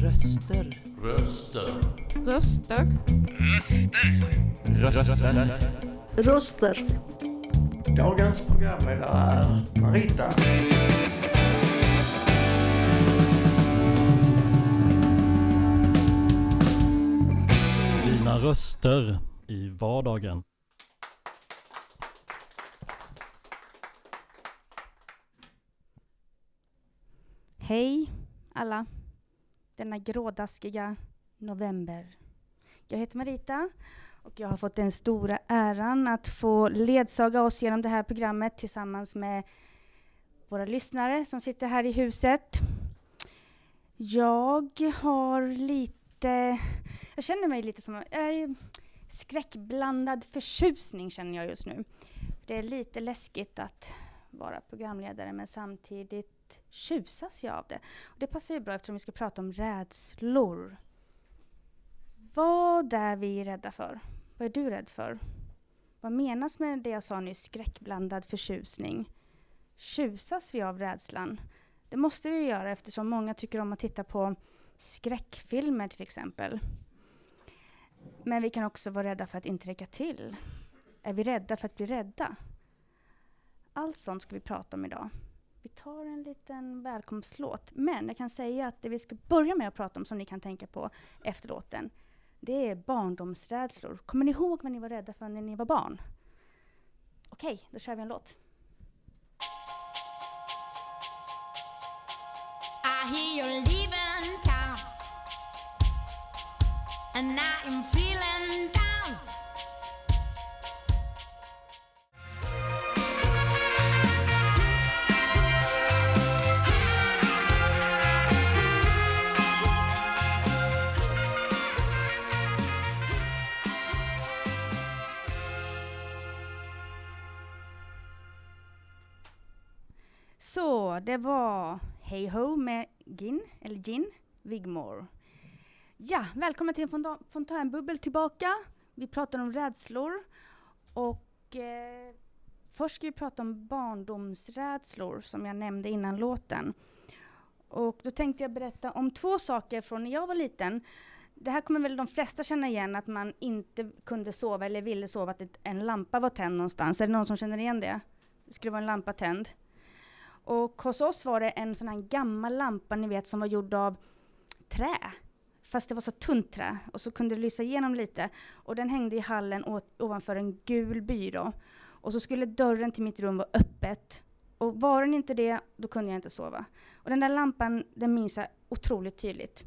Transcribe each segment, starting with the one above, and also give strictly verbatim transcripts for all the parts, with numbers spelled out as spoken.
Röster. Röster. Röster. Röster. Röster. Röster. Dagens programledare är Marita. Dina röster i vardagen. Hej alla, denna grådaskiga november. Jag heter Marita och jag har fått den stora äran att få ledsaga oss genom det här programmet tillsammans med våra lyssnare som sitter här i huset. Jag har lite, jag känner mig lite som en skräckblandad förtjusning känner jag just nu. Det är lite läskigt att vara programledare men samtidigt tjusas jag av det. Och det passar ju bra eftersom vi ska prata om rädslor. Vad är vi rädda för? Vad är du rädd för? Vad menas med det jag sa nu, skräckblandad förtjusning? Tjusas vi av rädslan? Det måste vi göra eftersom många tycker om att titta på skräckfilmer till exempel. Men vi kan också vara rädda för att inte räcka till. Är vi rädda för att bli rädda? Allt sånt ska vi prata om idag. Vi tar en liten välkomstlåt. Men jag kan säga att det vi ska börja med att prata om som ni kan tänka på efter låten. Det är barndomsrädslor. Kommer ni ihåg vad ni var rädda för när ni var barn? Okej, då kör vi en låt. I hear you're leaving town and I am feeling down. Så, det var Hey Ho med Gin, eller Gin, Wigmore. Ja, välkommen till Fonta- Fontänbubbel tillbaka. Vi pratar om rädslor. Och eh, först ska vi prata om barndomsrädslor som jag nämnde innan låten. Och då tänkte jag berätta om två saker från när jag var liten. Det här kommer väl de flesta känna igen, att man inte kunde sova eller ville sova, att ett, en lampa var tänd någonstans. Är det någon som känner igen det? Det skulle vara en lampa tänd. Och hos oss var det en sån här gammal lampa, ni vet, som var gjord av trä. Fast det var så tunt trä. Och så kunde det lysa igenom lite. Och den hängde i hallen å- ovanför en gul byrå. Och så skulle dörren till mitt rum vara öppet. Och var den inte det, då kunde jag inte sova. Och den där lampan, den minns jag otroligt tydligt.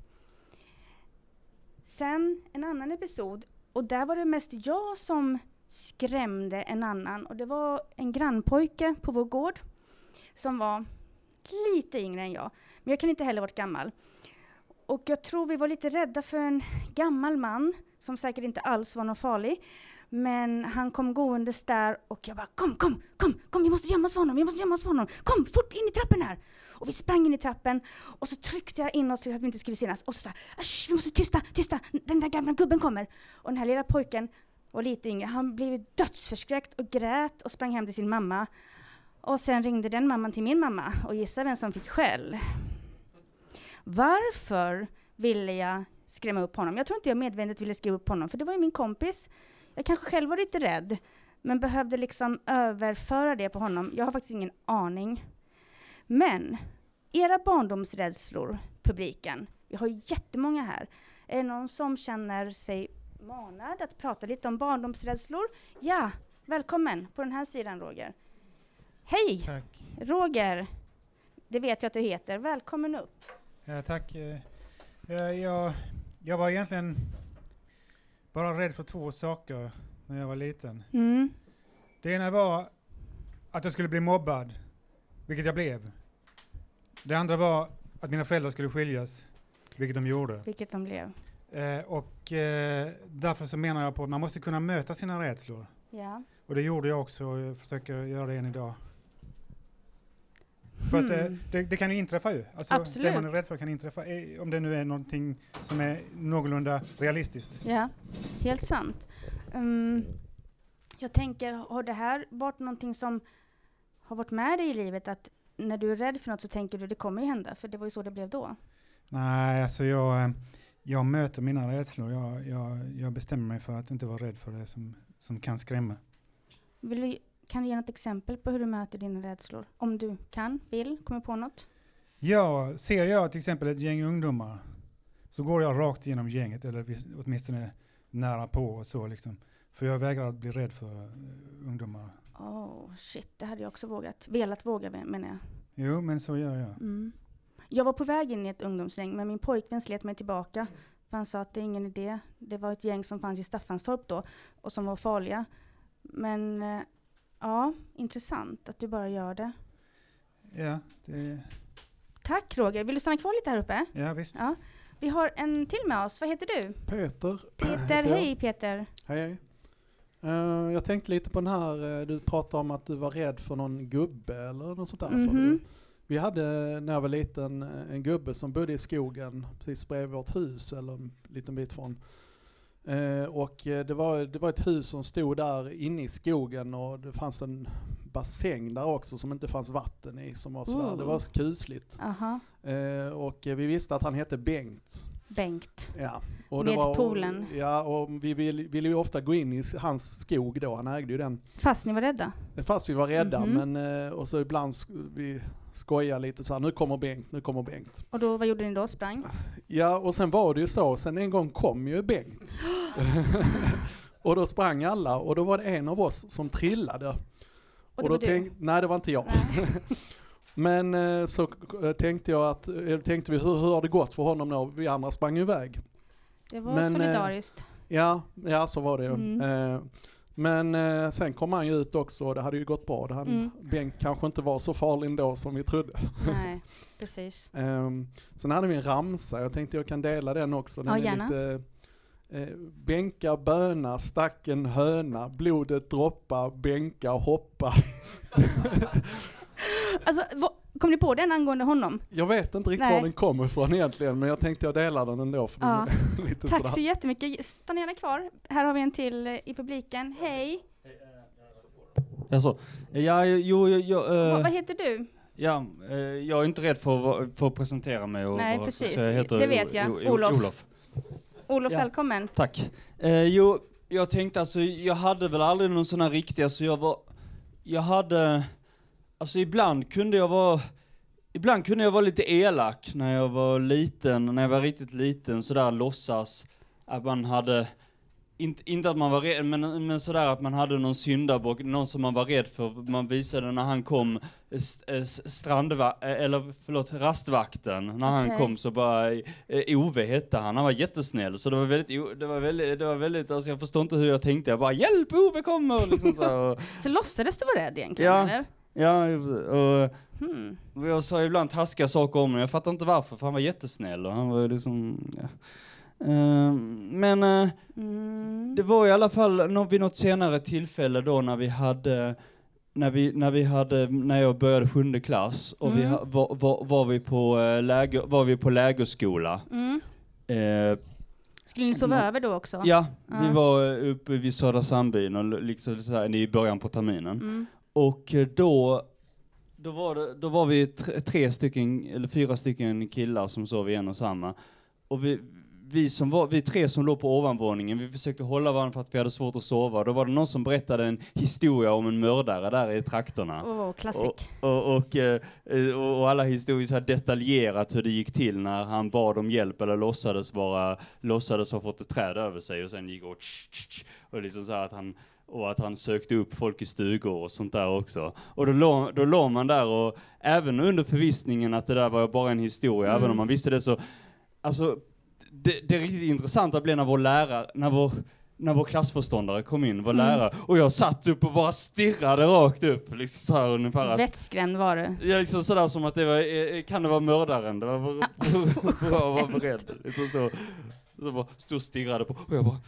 Sen en annan episod. Och där var det mest jag som skrämde en annan. Och det var en grannpojke på vår gård. Som var lite yngre än jag. Men jag kan inte heller varit gammal. Och jag tror vi var lite rädda för en gammal man. Som säkert inte alls var någon farlig. Men han kom gåendes där. Och jag bara, kom, kom, kom, kom. Vi måste gömma oss för honom, vi måste gömma oss för honom. Kom, fort in i trappen här. Och vi sprang in i trappen. Och så tryckte jag in oss så att vi inte skulle synas. Och så sa jag, vi måste tysta, tysta. Den där gamla gubben kommer. Och den här lilla pojken var lite yngre. Han blev dödsförskräckt och grät och sprang hem till sin mamma. Och sen ringde den mamman till min mamma och gissa vem som fick skäll. Varför ville jag skrämma upp honom? Jag tror inte jag medvetet ville skrämma upp honom, för det var ju min kompis. Jag kanske själv var lite rädd, men behövde liksom överföra det på honom. Jag har faktiskt ingen aning. Men era barndomsrädslor, publiken, vi har ju jättemånga här. Är det någon som känner sig manad att prata lite om barndomsrädslor? Ja, välkommen på den här sidan, Roger. Hej! Tack. Roger, det vet jag att du heter. Välkommen upp. Ja, tack. Eh, Jag, jag var egentligen bara rädd för två saker när jag var liten. Mm. Det ena var att jag skulle bli mobbad, vilket jag blev. Det andra var att mina föräldrar skulle skiljas, vilket de gjorde. Vilket de blev. Eh, och eh, därför så menar jag på att man måste kunna möta sina rädslor. Ja. Och det gjorde jag också, och jag försöker göra det än idag. För att det, det, det kan ju inträffa ju. Alltså, Absolut. det man är rädd för kan inträffa, eh, om det nu är någonting som är någorlunda realistiskt. Ja, helt sant. Um, jag tänker, har det här varit någonting som har varit med dig i livet? Att när du är rädd för något så tänker du det kommer ju hända, för det var ju så det blev då. Nej, alltså jag, eh, jag möter mina rädslor. Jag, jag, jag bestämmer mig för att inte vara rädd för det som, som kan skrämma. Vill du, kan du ge något exempel på hur du möter dina rädslor? Om du kan, vill, kommer på något? Ja, ser jag till exempel ett gäng ungdomar så går jag rakt igenom gänget, eller vis- åtminstone nära på och så liksom. För jag vägrar att bli rädd för uh, ungdomar. Oh shit, det hade jag också vågat. Velat våga, menar jag. Jo, men så gör jag. Mm. Jag var på väg in i ett ungdomsgäng, men min pojkvän slet mig tillbaka. För han sa att det är ingen idé. Det var ett gäng som fanns i Staffanstorp då, och som var farliga. Men eh, ja, intressant att du bara gör det. Ja, det... Tack Roger. Vill du stanna kvar lite här uppe? Ja, visst. Ja. Vi har en till med oss. Vad heter du? Peter. Peter, heter jag. hej Peter. Hej, hej. Uh, jag tänkte lite på den här, uh, du pratade om att du var rädd för någon gubbe eller något sånt där. Mhm. Så du, vi hade när jag var liten en gubbe som bodde i skogen precis bredvid vårt hus, eller en liten bit från. Uh, och uh, det, var, det var ett hus som stod där inne i skogen, och det fanns en bassäng där också som inte fanns vatten i, som var sådär. Oh. Det var kusligt. Aha. Uh, och uh, vi visste att han hette Bengt. Bengt. Ja. Och Med det var, poolen. Ja, och vi ville, ville ju ofta gå in i hans skog då, han ägde ju den. Fast ni var rädda? Fast vi var rädda, Mhm. men eh, och så ibland sk- vi skojar lite så här, nu kommer Bengt, nu kommer Bengt. Och då, vad gjorde ni då? Sprang? Ja, och sen var det ju så, sen en gång kom ju Bengt. Och då sprang alla, och då var det en av oss som trillade. Och det då var du? tänk- nej, det var inte jag. Nej. Men eh, så k- tänkte jag att, eh, tänkte vi, hur, hur har det gått för honom när vi andra sprang iväg? Det var Men, eh, solidariskt. Ja, ja, så var det ju. Mm. Eh, men eh, sen kom han ju ut också, och det hade ju gått bra. Det han, Mm. Bengt kanske inte var så farlig ändå som vi trodde. Nej, precis. Um, sen hade vi en ramsa, jag tänkte jag kan dela den också. Den Ja, är gärna. lite, eh, bänka, böna, stacken, höna, blodet droppa, bänka, hoppa. Alltså, vad, kom ni på den angående honom? Jag vet inte riktigt Nej. var den kommer ifrån egentligen, men jag tänkte jag delar den ändå. För Ja. den är lite Tack sådär. så jättemycket. Stanna gärna kvar. Här har vi en till eh, i publiken. Hej. Alltså, ja, jo, jo, jo, Vad- eh, vad heter du? ja, eh, jag är inte rädd för att, vara- för att presentera mig. Och Nej, vara- precis. så jag heter Det vet jag. O- O- Olof. Olof. Olof, Ja. välkommen. Tack. Eh, jo, jag tänkte alltså, jag hade väl aldrig någon sån här riktig, alltså jag var, jag hade, alltså ibland kunde jag vara, ibland kunde jag vara lite elak när jag var liten, när jag var riktigt liten, sådär låtsas att man hade, inte, inte att man var rädd, men, men sådär att man hade någon syndabock, någon som man var rädd för. Man visade när han kom, st- eh, strandva- eh, eller förlåt, rastvakten, när han Okej. kom så bara, eh, Ove hette han, han var jättesnäll, så det var väldigt, o- det var väldigt, det var väldigt, alltså jag förstår inte hur jag tänkte, jag bara, hjälp, Ove kommer, liksom så här, och, Så låtsades du vara rädd egentligen, Ja. eller? ja, och, Hmm. och jag sa ibland taskiga saker om honom, jag fattar inte varför, för han var jättesnäll och han var ju liksom, ja. Eh, men eh, Mm. det var i alla fall nå- vid något senare tillfälle då när vi hade när vi när vi hade när jag började sjunde klass och vi Mm. ha, var, var, var vi på eh, läger, var vi på lägerskola. Mm. Eh, Skulle ni sova Nå- över då också? ja, Ja. vi var uppe vid Södra Sandbyn och l- liksom så här, i början på terminen. Mm. Och eh, då då var det, då var vi tre, tre stycken eller fyra stycken killar som sov i en och samma. Och vi Vi som var, vi tre som låg på ovanvåningen, vi försökte hålla varandra för att vi hade svårt att sova. Då var det någon som berättade en historia om en mördare där i trakterna. Åh, klassik. Och, och, och, eh, och, och alla historier så här detaljerat hur det gick till när han bad om hjälp eller låtsades vara, låtsades ha fått ett träd över sig och sen gick och tsch, tsch, tsch, och liksom så här att han, och att han sökte upp folk i stugor och sånt där också. Och då låg, då låg man där och även under förvissningen att det där var bara en historia, Mm. även om man visste det så, alltså det, det är riktigt intressant att bli när vår lärare, när vår när vår klassförståndare kom in, vår Mm. lärare, och jag satt upp och bara stirrade rakt upp, liksom så här ungefär. Att, Vettskrämd var du. ja, liksom sådär som att det var, eh, kan det vara mördaren? Det var bra att vara beredd. Liksom så, så bara stod och stirrade på, och jag bara...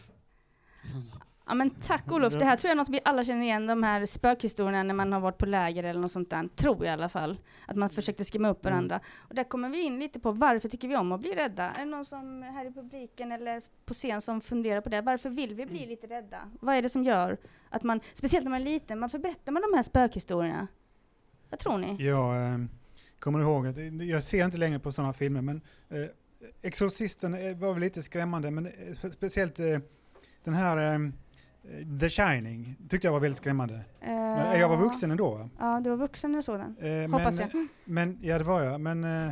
Ja, men tack Olof, det här tror jag är något vi alla känner igen, de här spökhistorierna när man har varit på läger eller något sånt där, tror jag i alla fall. Att man försökte skrämma upp varandra. Mm. Och där kommer vi in lite på varför tycker vi om att bli rädda? Är det någon som här i publiken eller på scen som funderar på det? Varför vill vi bli lite rädda? Vad är det som gör att man, speciellt när man är liten, varför berättar man de här spökhistorierna? Vad tror ni? Jag eh, kommer ihåg att jag ser inte längre på sådana filmer, men eh, Exorcisten eh, var väl lite skrämmande, men eh, spe- speciellt eh, den här eh, The Shining tyckte jag var väldigt skrämmande. Eh, Men jag var vuxen ändå. Va? Ja, du var vuxen eller sådan. Eh, Hoppas men, jag. Men, ja, det var jag. Men eh,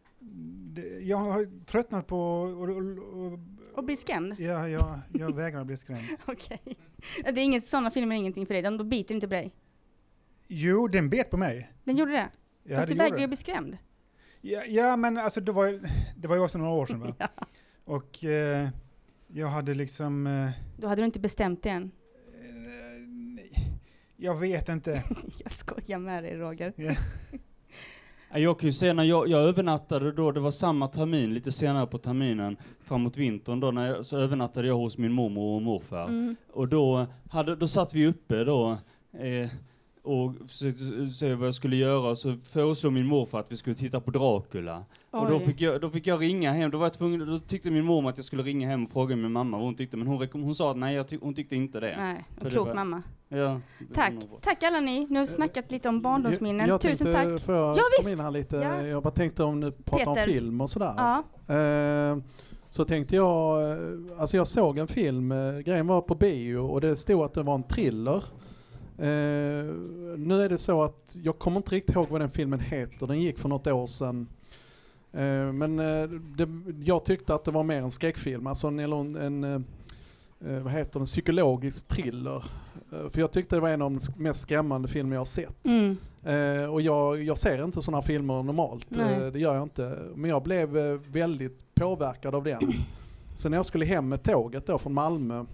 det, jag har tröttnat på och, och, och, Och bli skrämd? ja, jag, jag vägrar bli skrämd. Okej. Det är inget, sådana filmer är ingenting för dig, de, de biter inte på dig. Jo, den bet på mig. Den gjorde det? Ja, Fast det du gjorde vägrar ju den. bli skrämd. Ja, ja, men alltså det var, det var ju också några år sedan. Va? Ja. Och eh, jag hade liksom... Eh, Då hade du inte bestämt det än. eh, nej, jag vet inte. Jag skojar med dig, Roger. Ja. Ja, Jag kan ju säga när jag, jag övernattade då, det var samma termin, lite senare på terminen, framåt vintern då, när jag, så övernattade jag hos min mormor och morfar. Mm. Och då, hade, då satt vi uppe då, eh, och försökte se vad jag skulle göra, så föreslog min morfar att vi skulle titta på Dracula. Och då Oj. fick, jag, då fick jag ringa hem, då var jag tvungen, då tyckte min mormor att jag skulle ringa hem och fråga min mamma vad hon tyckte, men hon, rekom- hon sa att nej, jag ty- hon tyckte inte det. Nej, För en det klok var- mamma. Ja, det Tack. var nog bra. Tack alla ni. Nu har vi snackat lite om barndomsminnen. Jag Tusen tänkte, tack. får jag Ja, komma visst. in här lite? Ja. Jag bara tänkte om du pratar om Peter. film och sådär. Ja. Eh, så tänkte jag, eh, alltså jag såg en film, eh, grejen var på bio och det stod att det var en thriller. Eh, nu är det så att jag kommer inte riktigt ihåg vad den filmen heter, den gick för något år sedan. Eh, men eh, det, jag tyckte att det var mer en skräckfilm, alltså en, eller en, en eh, vad heter det, en psykologisk thriller. Eh, för jag tyckte det var en av de sk- mest skrämmande filmer jag har sett. Mm. Eh, och jag, jag ser inte sådana filmer normalt, Nej. eh, det gör jag inte. Men jag blev eh, väldigt påverkad av den. Sen när jag skulle hem med tåget då från Malmö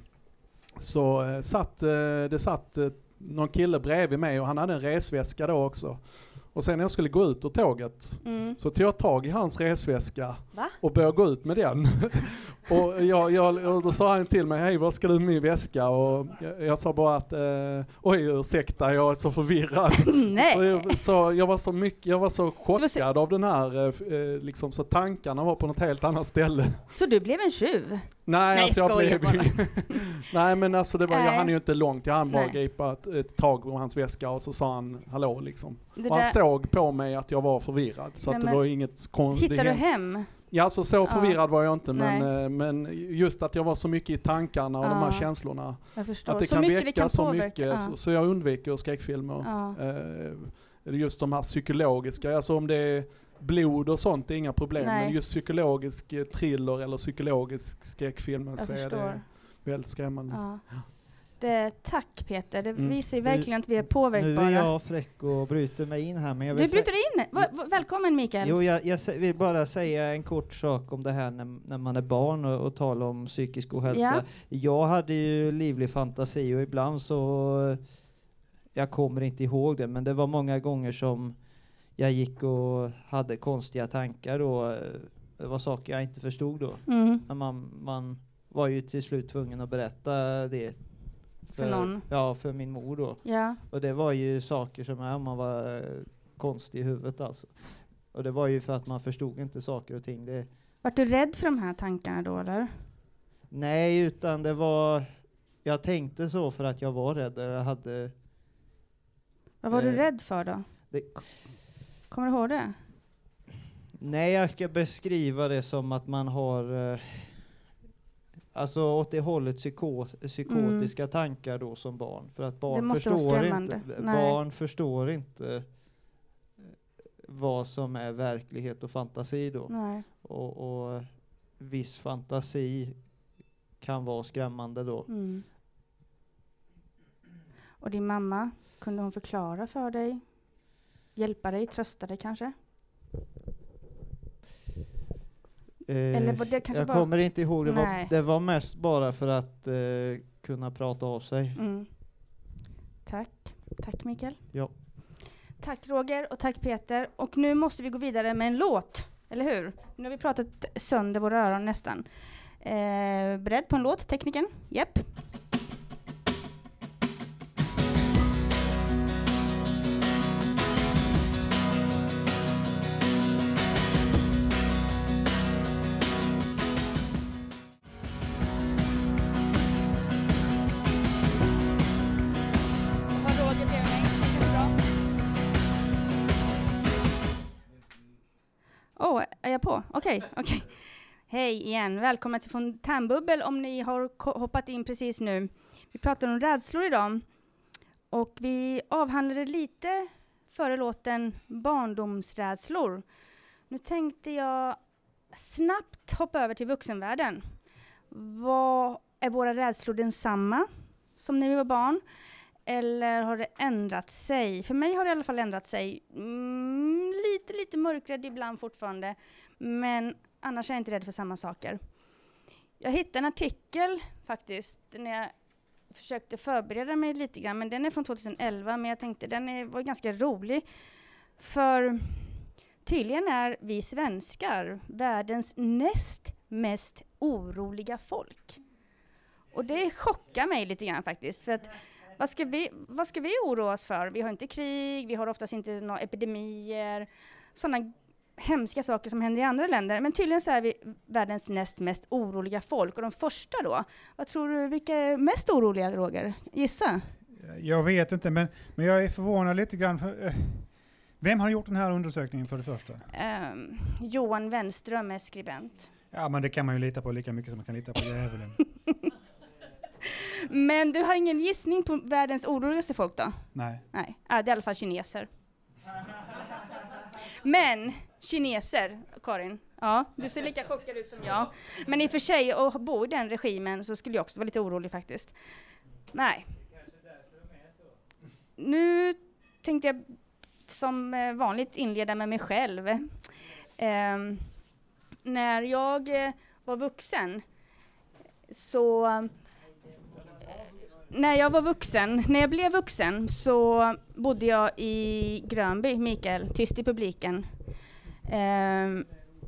så eh, satt eh, det satt eh, någon kille bredvid mig och han hade en resväska då också. Och sen när jag skulle gå ut ur tåget Mm. så tog jag tag i hans resväska Va? och började gå ut med den. och, jag, jag, och då sa han till mig, hej vad ska du med min väska? Och jag, jag sa bara att, eh, oj ursäkta jag är så förvirrad. Nej. Och jag, så jag var så mycket, jag var så chockad var så- av den här, eh, liksom så tankarna var på något helt annat ställe. Så du blev en tjuv? Nej, Nej, alltså jag skojar blev ju... bara. Nej men alltså det var, jag Nej. hann ju inte långt, jag hann bara Nej. gripa ett, ett tag på hans väska och så sa han hallå liksom. Det Och han där, såg på mig att jag var förvirrad så Nej, att det men var inget konstigt. hittar du hem? Ja, så så förvirrad var jag inte, men, Nej. eh, men just att jag var så mycket i tankarna och de här Ja. känslorna. Jag förstår. Att det så kan mycket väcka det kan så påverka. mycket, Ja. så, så jag undviker skräckfilmer. Ja. Eh, just de här psykologiska, alltså om det är blod och sånt, det är inga problem. Nej. Men just psykologisk eh, thriller eller psykologisk skräckfilm Jag så är förstår. det väldigt skrämmande. Ja. Det, tack Peter, det Mm. visar ju Nu- verkligen att vi är Nu påverkbara. är jag fräck och bryter mig in här, men jag vill Du bryter in! Va, va, välkommen Mikael! Jo, jag, jag sä- vill bara säga en kort sak om det här när, när man är barn och, och tala om psykisk ohälsa. Ja. Jag hade ju livlig fantasi och ibland så, jag kommer inte ihåg det, men det var många gånger som jag gick och hade konstiga tankar då. Det var saker jag inte förstod då. Mm. Men man, man var ju till slut tvungen att berätta det. För någon? Ja, för min mor då. Ja. Och det var ju saker som ja, man var eh, konstig i huvudet alltså. Och det var ju för att man förstod inte saker och ting. Det, Vart du rädd för de här tankarna då eller? nej, utan det var... Jag tänkte så för att jag var rädd. Jag hade... Vad var du Eh, rädd för då? Det, Kommer du ihåg det? nej, jag ska beskriva det som att man har... Eh, alltså åt det hållet psyko- psykotiska tankar då som barn. För att Det barn måste vara förstår skrämmande. inte... Nej. Barn förstår inte eh, vad som är verklighet och fantasi då. Nej. Och, och viss fantasi kan vara skrämmande då. Mm. Och din mamma, kunde hon förklara för dig? Hjälpa dig, trösta dig kanske? Eller var det kanske jag bara... kommer inte ihåg, det var, Nej. det var mest bara för att eh, kunna prata av sig. Mm. Tack. Tack Mikael. Ja. Tack Roger och tack Peter. Och nu måste vi gå vidare med en låt. Eller hur? Nu har vi pratat sönder våra öron nästan. Eh, beredd på en låt, tekniken? Japp. Har Roger bredvid mig? Det känns bra. Åh, oh, är jag på? Okej, okej. Hej igen, välkomna till Fontänbubbel om ni har ko- hoppat in precis nu. Vi pratar om rädslor idag. Och vi avhandlade lite före låten barndomsrädslor. Nu tänkte jag snabbt hoppa över till vuxenvärlden. Vad är våra rädslor densamma som när vi var barn? Eller har det ändrat sig? För mig har det i alla fall ändrat sig. Mm, lite, lite mörkrädd ibland fortfarande. Men annars är jag inte rädd för samma saker. Jag hittade en artikel faktiskt när jag försökte förbereda mig lite grann. Men den är från tjugoelva, men jag tänkte den är, var ganska rolig. För tydligen är vi svenskar världens näst mest oroliga folk. Och det chockar mig lite grann faktiskt. För att vad ska vi, vad ska vi oroa oss för? Vi har inte krig, vi har oftast inte några epidemier. Sådana hemska saker som händer i andra länder. Men tydligen så är vi världens näst mest oroliga folk. Och de första då? Vad tror du, vilka är mest oroliga, Roger? Gissa. Jag vet inte, men, men jag är förvånad lite grann. För, eh, vem har gjort den här undersökningen för det första? Um, Johan Wenström är skribent. Ja, men det kan man ju lita på lika mycket som man kan lita på djävulen. Men du har ingen gissning på världens oroligaste folk då? Nej. Nej, ah, det är i alla fall kineser. Men kineser, Karin, ja, du ser lika chockad ut som jag. Men i och för sig, att bo i den regimen så skulle jag också vara lite orolig faktiskt. Nej. Nu tänkte jag som vanligt inleda med mig själv. Eh, när jag eh, var vuxen så... Eh, när jag var vuxen, när jag blev vuxen så bodde jag i Grönby, Mikael, tyst i publiken. Eh,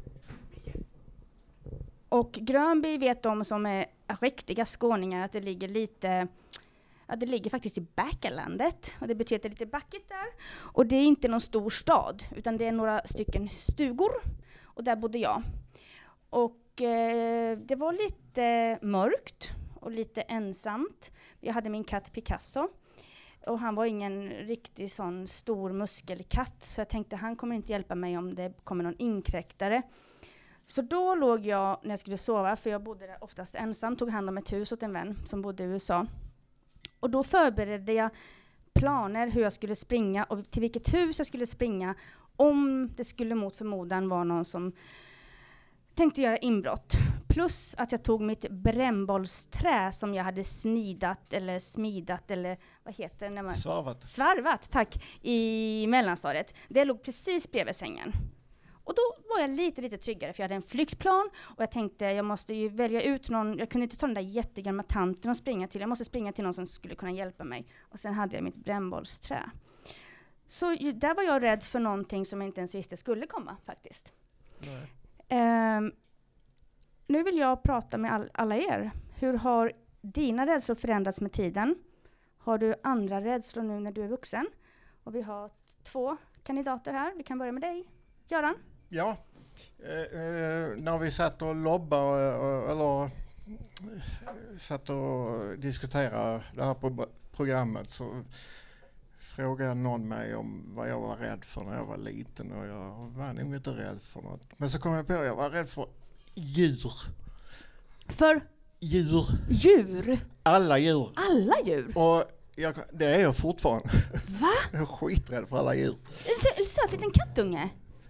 och Grönby vet de som är riktiga skåningar att det ligger lite... Ja, det ligger faktiskt i Backalandet och det betyder att det är lite backigt där. Och det är inte någon stor stad utan det är några stycken stugor och där bodde jag. Och eh, det var lite mörkt och lite ensamt. Jag hade min katt Picasso och han var ingen riktig sån stor muskelkatt så jag tänkte han kommer inte hjälpa mig om det kommer någon inkräktare. Så då låg jag när jag skulle sova, för jag bodde där oftast ensam, tog hand om ett hus åt en vän som bodde i U S A. Och då förberedde jag planer hur jag skulle springa och till vilket hus jag skulle springa om det skulle mot förmodan vara någon som tänkte göra inbrott. Plus att jag tog mitt brännbollsträ som jag hade snidat eller smidat eller vad heter det? När man Svarvat. Svarvat, tack, i mellanstadiet. Det låg precis bredvid sängen. Och då var jag lite, lite tryggare för jag hade en flyktplan och jag tänkte jag måste ju välja ut någon, jag kunde inte ta den där jättegamla tanten och springa till, jag måste springa till någon som skulle kunna hjälpa mig. Och sen hade jag mitt brännbollsträ. Så ju, där var jag rädd för någonting som jag inte ens visste skulle komma faktiskt. Um, nu vill jag prata med all, alla er. Hur har dina rädslor förändrats med tiden? Har du andra rädslor nu när du är vuxen? Och vi har t- två kandidater här, vi kan börja med dig. Göran? Ja, eh, eh, när vi satt och lobbade eh, eller eh, satt och diskuterade det här på programmet så frågade någon mig om vad jag var rädd för när jag var liten och jag var nog inte rädd för något. Men så kom jag på att jag var rädd för djur. För? Djur. Djur? Alla djur. Alla djur? Och jag, det är jag fortfarande. Va? Jag är skiträdd för alla djur. En söt liten kattunge?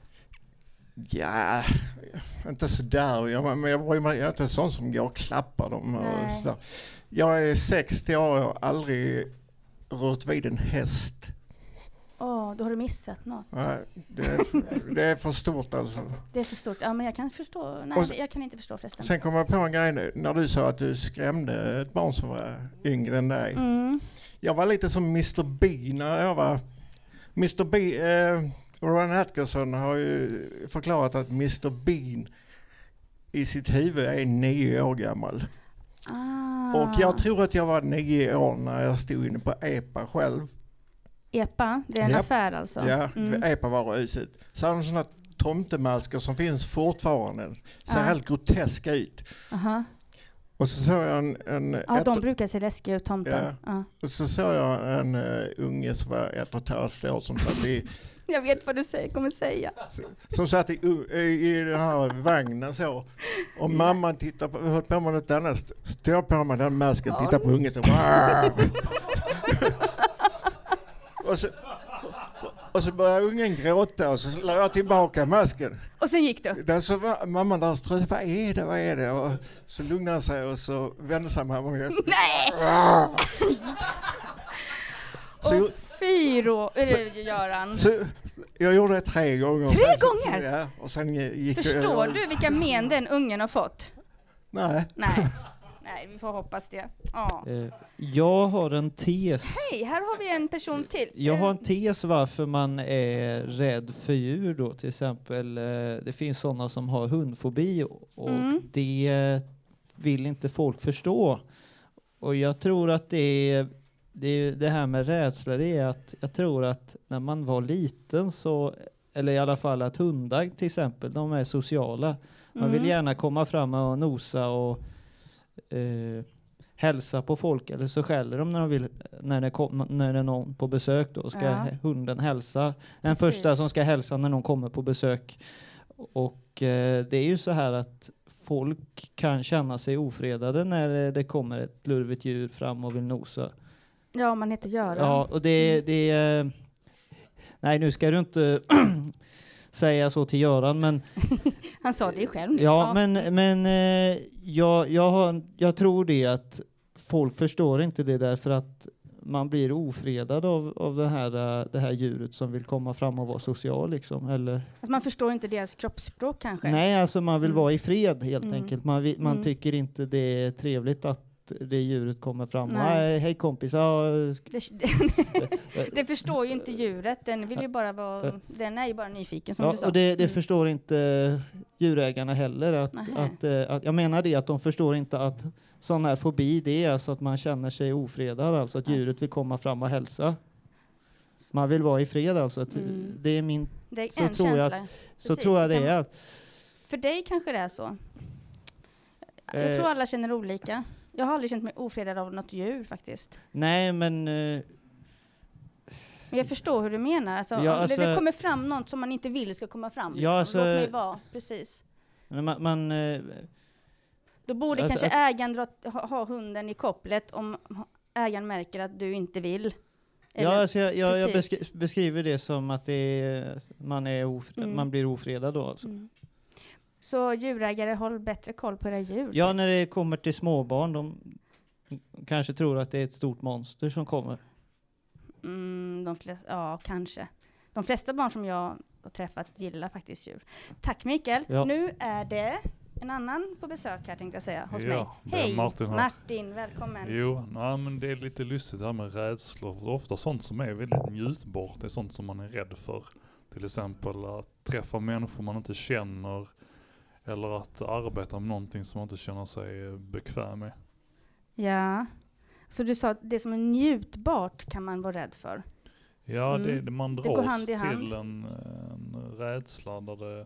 Ja, inte sådär. Jag, men jag, jag är inte sån som går och klappar dem. Och sådär. Jag är sextio år och har aldrig rört vid en häst. Åh, oh, då har du missat något. Ja, det, är, det är för stort alltså. Det är för stort. Ja, men jag kan förstå. Nej, så, jag kan inte förstå förresten. Sen kom jag på en grej när du sa att du skrämde ett barn som var yngre än dig. Mm. Jag var lite som mister B när jag var... mister B... Eh, Rowan Atkinson har ju förklarat att mister Bean i sitt huvud är nio år gammal. Ah. Och jag tror att jag var nio år när jag stod inne på E P A själv. E P A, det är en Japp. affär alltså? Ja, mm. E P A varuhuset. Så har de sådana tomtemasker som finns fortfarande. Ser ah. helt groteska ut. Aha. Och så såg jag en... en Ja, ett, de brukar se läskiga ut, tomtar. Ja. Ja. Och så såg jag en uh, unge som var ett och ett halvt år som satt i... Jag vet vad du säger, kommer säga. Som satt i, i, i den här vagnen så. Och mamman tittade på, höll på med något annat. Stod på med den masken, tittade på ungen så. och så och så började ungen gråta och så la jag tillbaka masken. Och sen gick du? Där så var mamman där och strödde, vad är det, vad är det? Och så lugnade han sig och så vände sig mamman. Nej! Så och fy då, Göran. Så jag gjorde det tre gånger. Tre gånger? Ja, och sen gick Förstår jag, du vilka men den ungen har fått? Nej. Nej. Nej, vi får hoppas det. Ja. Eh, jag har en tes. Hej, här har vi en person till. Jag har en tes varför man är rädd för djur då. Till exempel, eh, det finns sådana som har hundfobi och Mm. det vill inte folk förstå. Och jag tror att det är det, är det här med rädsla, det är att jag tror att när man var liten så, eller i alla fall att hundar till exempel, de är sociala. Man Mm. vill gärna komma fram och nosa och eh, hälsa på folk, eller så skäller de när de vill, när det, kom, när det är någon på besök då ska Ja. hunden hälsa. Den Precis. första som ska hälsa när någon kommer på besök. Och eh, det är ju så här att folk kan känna sig ofredade när det kommer ett lurvigt djur fram och vill nosa. Ja, man heter Göran. Ja, och det, det är... Nej, nu ska du inte säga så till Göran, men... Han sa det själv nyss. Ja, men, men eh, jag, jag, har, jag tror det att folk förstår inte det därför att man blir ofredad av, av det, här, det här djuret som vill komma fram och vara social liksom, eller... Alltså man förstår inte deras kroppsspråk kanske? Nej, alltså man vill Mm. vara i fred helt Mm. enkelt. Man, vill, man Mm. tycker inte det är trevligt att det djuret kommer fram. Nej. Nej. Hej kompis. Ja, sk- Det, det, det förstår ju inte djuret. Den vill ju bara vara, den är ju bara nyfiken som ja, du sa. och det, det Mm. förstår inte djurägarna heller. Att, Nähä. att, eh, att, jag menar det att de förstår inte att sån här fobi, det är alltså att man känner sig ofredad. Alltså att Nej. djuret vill komma fram och hälsa. Man vill vara i fred alltså. Att, Mm. Det är min, Det är så en tror jag känsla. så Precis, tror jag det det kan- är. För dig kanske det är så. Jag Eh. tror alla känner olika. Jag har aldrig känt mig ofredad av något djur faktiskt. Nej, men... eh, Men jag förstår hur du menar. Alltså, Ja, om det, alltså- det kommer fram något som man inte vill ska komma fram. Liksom. Ja, alltså- Låt mig vara. Precis. man, man, eh, Då borde Alltså, kanske att- ägaren dra, ha, ha hunden i kopplet om ägaren märker att du inte vill. ja, Eller- alltså jag, jag, jag precis. beskri- beskriver det som att det är, man, är ofre- Mm. man blir ofredad då. Alltså. Mm. Så djurägare, håll bättre koll på era djur. Ja, när det kommer till småbarn, de kanske tror att det är ett stort monster som kommer. Mm, de flesta, ja, kanske. De flesta barn som jag har träffat gillar faktiskt djur. Tack Mikael. Ja. Nu är det en annan på besök här tänkte jag säga, hos Ja, mig. det är Hej Martin här. Martin, välkommen. Jo, nej, men det är lite lustigt det här med rädslor. För ofta sånt som är väldigt njutbart, det är sånt som man är rädd för. Till exempel att träffa människor man inte känner. Eller att arbeta med någonting som man inte känner sig bekväm med. Ja, så du sa att det som är njutbart kan man vara rädd för. Ja, Mm. det, det man Det går dras hand i hand. till en, en rädsla där det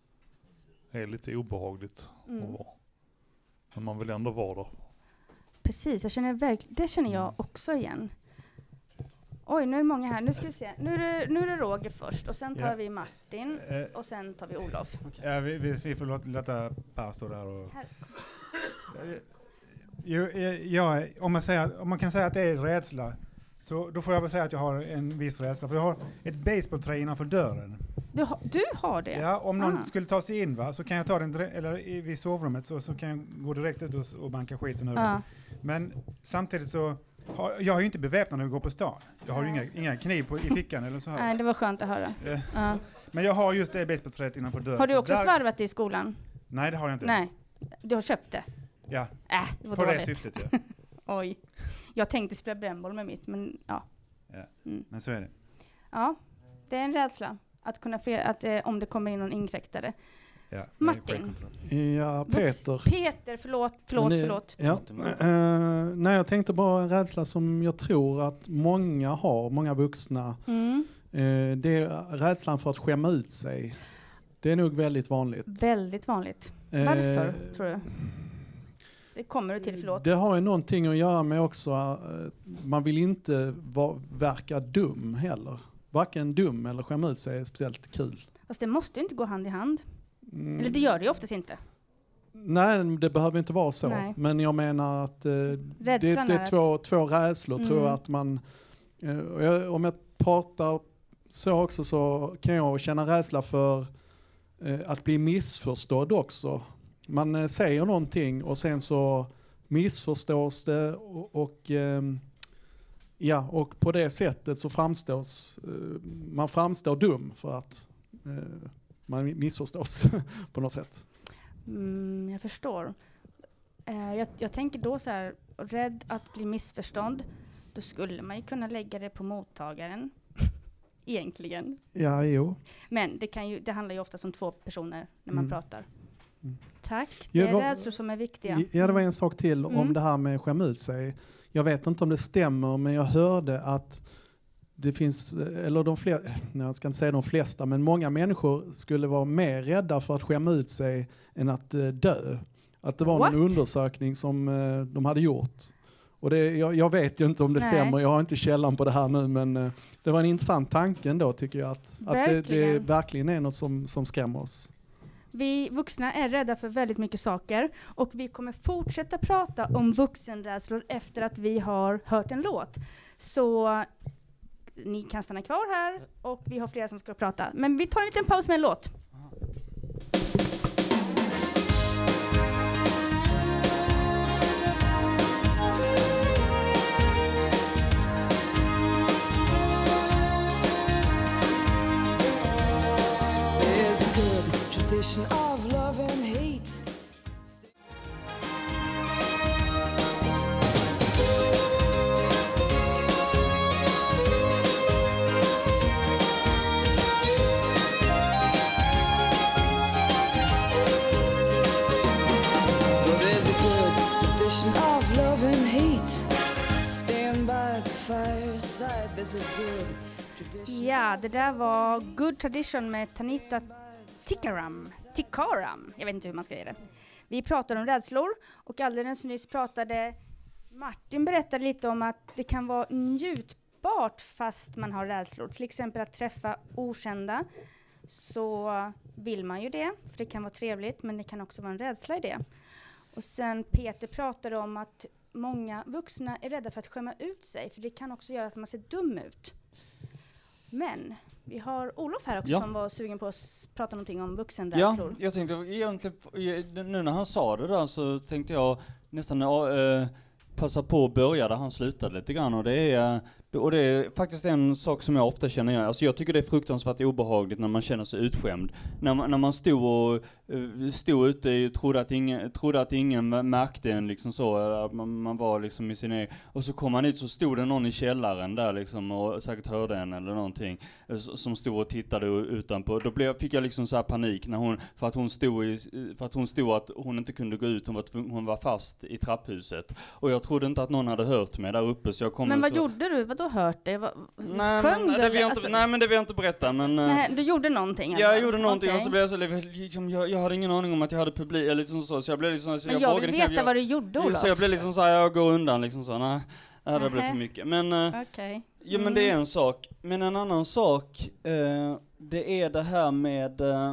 är lite obehagligt Mm. att vara. Men man vill ändå vara där. Precis, jag känner verk- det känner jag också igen. Oj, nu är det många här. Nu ska vi se. Nu är det, nu är det Roger först och sen tar Ja. vi Martin Eh, och sen tar vi Olof. ja, vi, vi, vi får låta, låta Per stå där och... Här. Eh, Jo, eh, ja, om, man säger, om man kan säga att det är rädsla, så då får jag väl säga att jag har en viss rädsla. För jag har ett basebollträ innanför dörren. Du, ha, du har det? Ja, om någon Ah. skulle ta sig in, va, så kan jag ta den dire- eller i, vid sovrummet, så, så kan jag gå direkt ut och, s- och banka skiten ur Ja. den. Men samtidigt så har jag är ju inte beväpnad när vi går på stan. Jag har ju Nej. inga, inga kniv på, i fickan eller så här. Nej, det var skönt att höra. Eh, Ja. Men jag har just det basebollträet innanför dörren. Har du också Där- svarvat det i skolan? Nej, det har jag inte. Nej, du har köpt det? Ja, Äh, det var på dåligt. det syftet, ja. Oj. Jag tänkte spela brännboll med mitt, men ja. Men så är det. Ja, det är en rädsla. Att kunna fre- att, eh, om det kommer in någon inkräktare. Ja, det är Martin. självkontroll. Ja, Vux- Peter. Peter, förlåt, förlåt, Men det- förlåt. Ja. Uh, nej, jag tänkte bara en rädsla som jag tror att många har, många vuxna. Mm. Eh, det är rädslan för att skämma ut sig. Det är nog väldigt vanligt. Väldigt vanligt. Eh, Varför, tror du? Det kommer du till, förlåt. Det har ju någonting att göra med också, uh, man vill inte va- verka dum heller. Varken dum eller skämma ut sig är speciellt kul. Fast det måste ju inte gå hand i hand. Mm. Eller det gör det ju oftast inte. Nej, det behöver inte vara så. Nej. Men jag menar att uh, det, det Rädslan är är att- två, två rädslor Mm. tror jag att man... Uh, och jag, om jag pratar så också så kan jag känna rädsla för uh, att bli missförstådd också. Man uh, säger någonting och sen så missförstås det och, och um, ja, och på det sättet så framstås uh, man framstår dum för att uh, man missförstås på något sätt. Mm, jag förstår. Eh, jag, jag tänker då så här, rädd att bli missförstådd, då skulle man ju kunna lägga det på mottagaren. Egentligen. Ja, jo. Men det, kan ju, det handlar ju oftast om två personer när man Mm. pratar. Mm. Tack. Det Ja, är vad- rädslor som är viktiga. Ja, det var en sak till om Mm. det här med skämma ut sig. Jag vet inte om det stämmer, men jag hörde att det finns, eller de flesta, jag ska inte säga de flesta, men många människor skulle vara mer rädda för att skämma ut sig än att uh, dö. Att det var What? någon undersökning som uh, de hade gjort. Och det, jag, jag vet ju inte om det Nej. stämmer, jag har inte källan på det här nu, men uh, det var en intressant tanke ändå tycker jag. Att, att det, det Verkligen. verkligen är något som, som skrämmer oss. Vi vuxna är rädda för väldigt mycket saker och vi kommer fortsätta prata om vuxenrädslor efter att vi har hört en låt. Så ni kan stanna kvar här och vi har flera som ska prata. Men vi tar en liten paus med en låt. There's a good tradition of love and hate. Well, there's a good tradition of love and hate. Stand by the fireside. There's a good tradition. Ja, det där var Good Tradition med Tanita Tikaram. Tikaram. Jag vet inte hur man ska säga det. Vi pratar om rädslor och alldeles nyss pratade Martin berättade lite om att det kan vara njutbart fast man har rädslor. Till exempel att träffa okända, så vill man ju det, för det kan vara trevligt, men det kan också vara en rädsla i det. Och sen Peter pratade om att många vuxna är rädda för att skämma ut sig, för det kan också göra att man ser dum ut. Men vi har Olof här också Ja. som var sugen på att s- prata någonting om Ja, vuxenrädslor. jag tänkte egentligen, f- nu när han sa det där så tänkte jag nästan äh, passa på att börja där han slutade lite grann, och det är och det är faktiskt en sak som jag ofta känner igen. Alltså jag tycker det är fruktansvärt obehagligt när man känner sig utskämd. När man, när man stod och uh, stod ute och trodde att ingen, trodde att ingen märkte en liksom så, att man, man var liksom i sin egen, och så kom man ut så stod det någon i källaren där liksom och säkert hörde en eller någonting eh, som stod och tittade utanpå. Då blev, fick jag liksom så här panik när hon, för att hon stod i, för att hon stod att hon inte kunde gå ut, hon var, tvung, hon var fast i trapphuset. Och jag trodde inte att någon hade hört mig där uppe, så jag kom. Men vad så, gjorde du? Vad då hört dig? Vad, Nej, sjöng men, du det vill eller? jag inte, Alltså- nej men det vill jag inte berätta, men eh, Nej, du gjorde någonting? jag alltså? gjorde någonting. Okej. Och så blev jag så liksom, jag, jag hade ingen aning om att jag hade publik eller liksom så, så jag blev liksom så Men jag vågade vill knappt- veta jag, vad du gjorde, Olof. så jag blev liksom så här, jag går undan liksom så, nej, nej det blev Nähä. för mycket. Men eh, Okej. ja, men det är en sak. Men en annan sak, eh, det är det här med eh,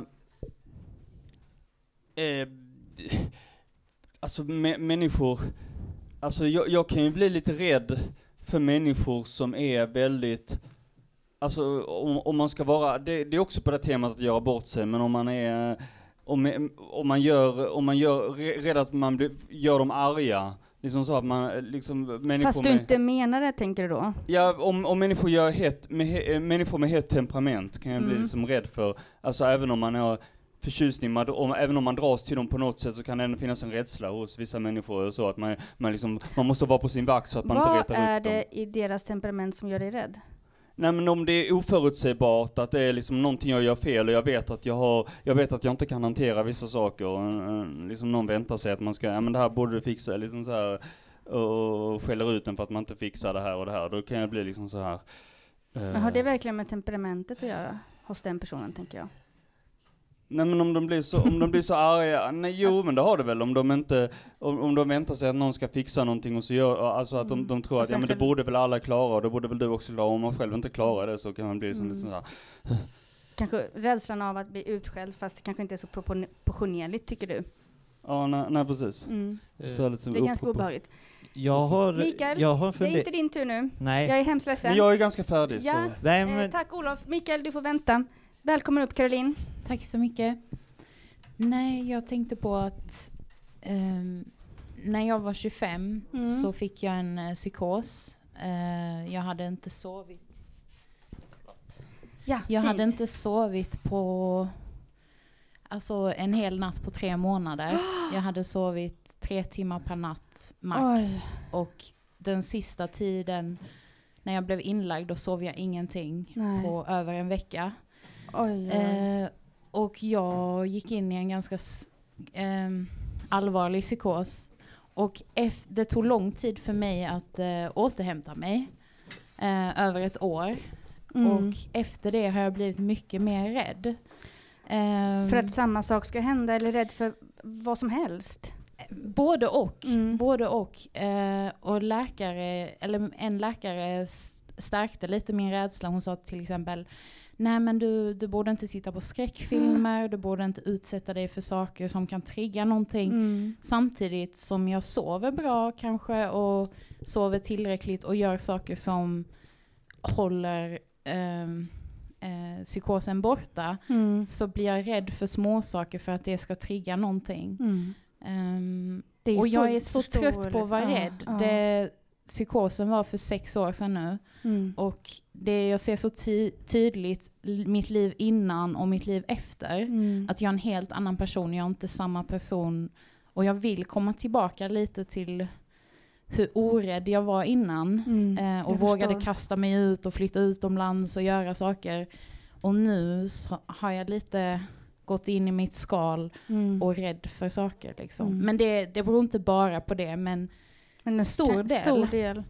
eh, alltså mä- människor, alltså jag, jag kan ju bli lite rädd för människor som är väldigt, alltså om, om man ska vara, det, det är också på det temat att göra bort sig, men om man är, om, om man gör, om man gör, rädd att man blir, gör dem arga, liksom så att man, liksom människor Fast du med, inte menar det, tänker du då? ja, om, om människor gör het, med he, människor med hett temperament kan jag bli Mm. liksom rädd för, alltså även om man har förtjusning, man, om, även om man dras till dem på något sätt, så kan det ändå finnas en rädsla hos vissa människor och så, att man, man liksom, man måste vara på sin vakt så att man inte Vad retar är upp dem. det i deras temperament som gör dig rädd? Nej, men om det är oförutsägbart, att det är liksom någonting jag gör fel och jag vet att jag har, jag vet att jag inte kan hantera vissa saker, och uh, liksom någon väntar sig att man ska, ja men det här borde du fixa, liksom så här, och skäller ut den för att man inte fixar det här och det här, då kan jag bli liksom så här. Uh, Men har det verkligen med temperamentet att göra hos den personen, tänker jag? Nej men om de blir så, om de blir så arga, nej jo men det har det väl om de inte, om, om de väntar sig att någon ska fixa någonting och så gör, alltså att de, Mm. de tror Och att ja sen men det själv- borde väl alla klara och det borde väl du också klara, om man själv inte klarar det så kan man bli som Mm. lite sådär. Kanske rädslan av att bli utskälld fast det kanske inte är så propor- proportionerligt tycker du? Ja nej, nej precis. Mm. Så lite som Det är ganska upp- upp- obehagligt. Jag har, Mikael, jag har Det är funderat... inte din tur nu. Nej. Jag är hemskt ledsen. Men jag är ganska färdig Ja. så. Nej, Eh, men, tack Olof. Mikael, du får vänta. Välkommen upp Caroline. Tack så mycket. Nej, jag tänkte på att ehm, när jag var tjugofem Mm. så fick jag en eh, psykos. Eh, jag hade inte sovit. Ja, Jag fint. hade inte sovit på alltså en hel natt på tre månader. Jag hade sovit tre timmar per natt max. Oj. Och den sista tiden när jag blev inlagd då sov jag ingenting Nej. på över en vecka. Oj, oj. Eh, och jag gick in i en ganska s- ehm, allvarlig psykos. Och ef- det tog lång tid för mig att eh, återhämta mig. Eh, över ett år. Mm. Och efter det har jag blivit mycket mer rädd. Ehm, För att samma sak ska hända eller rädd för vad som helst? Både och. Mm. Både och. Eh, och läkare, eller en läkare s- stärkte lite min rädsla. Hon sa till exempel, nej men du, du borde inte titta på skräckfilmer, du borde inte utsätta dig för saker som kan trigga någonting. Mm. Samtidigt som jag sover bra kanske och sover tillräckligt och gör saker som håller ehm, eh, psykosen borta, Mm. så blir jag rädd för små saker för att det ska trigga någonting. Mm. Ehm, Det är och jag är fullt så trött på att förståeligt. vara Ja, rädd. ja. Det, psykosen var för sex år sedan nu. Mm. Och det jag ser så ty- tydligt l- mitt liv innan och mitt liv efter. Mm. Att jag är en helt annan person. Jag är inte samma person. Och jag vill komma tillbaka lite till hur orädd jag var innan. Mm. Eh, och Jag vågade förstår. kasta mig ut och flytta utomlands och göra saker. Och nu så har jag lite gått in i mitt skal Mm. och rädd för saker. Liksom. Mm. Men det, det beror inte bara på det. Men Men en stor st- del. Stor del.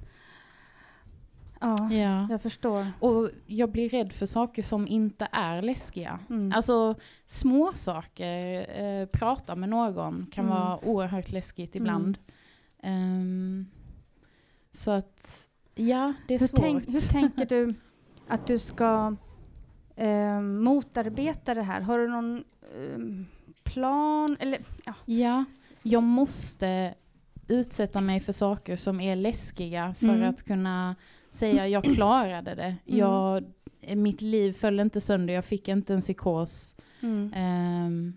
Ja, ja. jag förstår. Och jag blir rädd för saker som inte är läskiga. Mm. Alltså små saker, eh, prata med någon kan Mm. vara oerhört läskigt ibland. Ehm, så att, ja, det är hur, svårt. tänk, hur tänker du att du ska eh, motarbeta det här? Har du någon eh, plan? Eller, ja. Ja, jag måste utsätta mig för saker som är läskiga för Mm. att kunna säga jag klarade det. Mm. Jag, mitt liv föll inte sönder, jag fick inte en psykos. Mm. Ehm,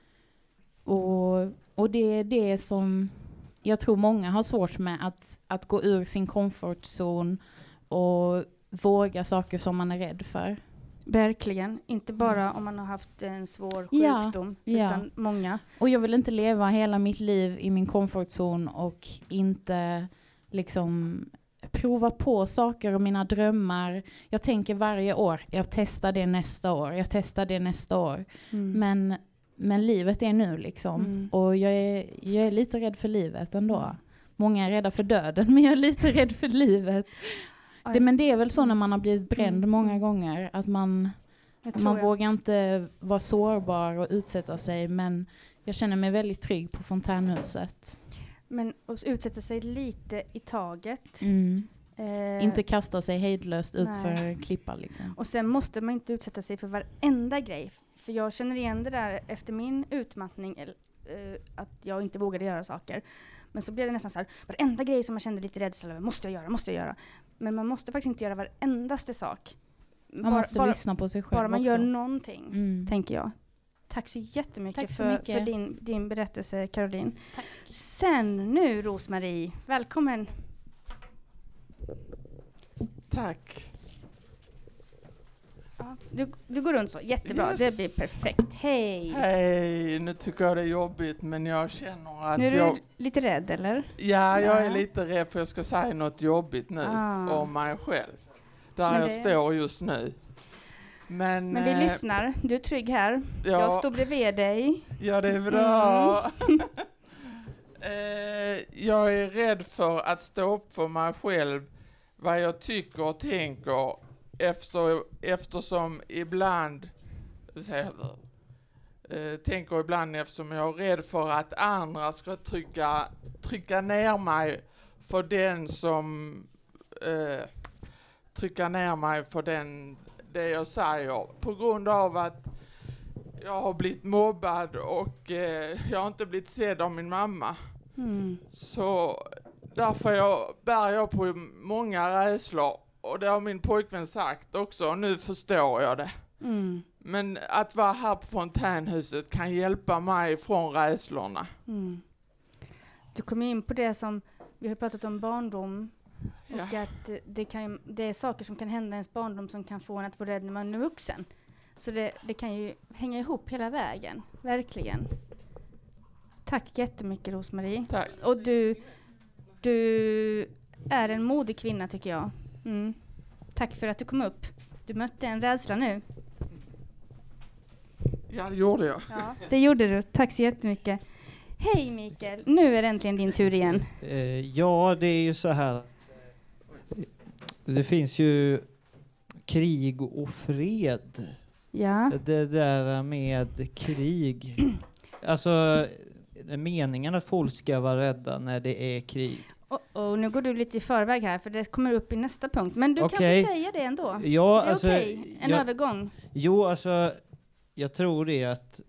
och, och det är det som jag tror många har svårt med, att, att gå ur sin comfortzon och våga saker som man är rädd för. Verkligen. Inte bara om man har haft en svår Ja, sjukdom, ja. utan många. Och jag vill inte leva hela mitt liv i min comfortzon och inte liksom prova på saker och mina drömmar. Jag tänker varje år, jag testar det nästa år, jag testar det nästa år. Mm. Men, men livet är nu liksom. Mm. Och jag är, jag är lite rädd för livet ändå. Många är rädda för döden, men jag är lite rädd för livet. Det, men det är väl så när man har blivit bränd Mm. många gånger. Att man, Jag tror man jag. vågar inte vara sårbar och utsätta sig. Men jag känner mig väldigt trygg på fontänhuset. Men att utsätta sig lite i taget. Mm. Eh, Inte kasta sig hejdlöst ut nej. för en klippa liksom. Och sen måste man inte utsätta sig för varenda grej. För jag känner igen det där efter min utmattning, eller, eh, att jag inte vågade göra saker. Men så blev det nästan så här, varenda grej som man kände lite rädsla över, måste jag göra, måste jag göra. Men man måste faktiskt inte göra varendaste sak. Man måste lyssna på sig själv Bara man också. gör någonting, Mm. tänker jag. Tack så jättemycket, Tack så för, mycket. för din, din berättelse, Caroline. Tack. Sen nu, Rosmarie, välkommen. Tack. Ja, du, du går runt så, jättebra, Yes. det blir perfekt. Hej! Hej, nu tycker jag det är jobbigt men jag känner att Nu är du jag... lite rädd, eller? Ja, jag är Ja. lite rädd för jag ska säga något jobbigt nu Ah. om mig själv. Där Men jag det- står just nu. Men, Men vi eh, lyssnar, du är trygg här. ja. Jag står bredvid dig. Ja, det är bra. Mm. eh, jag är rädd för att stå upp för mig själv vad jag tycker och tänker efter, eftersom ibland eh, tänker ibland eftersom jag är rädd för att andra ska trycka, trycka ner mig för den som eh, trycka ner mig för den, det jag säger. På grund av att jag har blivit mobbad och eh, jag har inte blivit sedd av min mamma. Mm. Så därför jag, bär jag på många rädslor. Och det har min pojkvän sagt också, och nu förstår jag det. Mm. Men att vara här på Fontänhuset kan hjälpa mig från rädslorna. Mm. Du kom in på det som, vi har pratat om barndom. Och Ja. att det, kan, det är saker som kan hända i ens barndom som kan få en att vara rädd när man är vuxen. Så det, det kan ju hänga ihop hela vägen, verkligen. Tack jättemycket Rosmarie. Tack. Och du, du är en modig kvinna tycker jag. Mm. Tack för att du kom upp. Du mötte en rädsla nu. Ja, det gjorde jag. Ja, det gjorde du. Tack så jättemycket. Hej Mikael, nu är det äntligen din tur igen. Eh, ja, det är ju så här. Det finns ju krig och fred. Ja. Det där med krig. Alltså, meningen att folk ska vara rädda när det är krig. Och, och nu går du lite i förväg här, för det kommer upp i nästa punkt. Men du Okej. kan få säga det ändå. Ja, det är alltså, okej. En jag- övergång. Jo, alltså, jag tror det att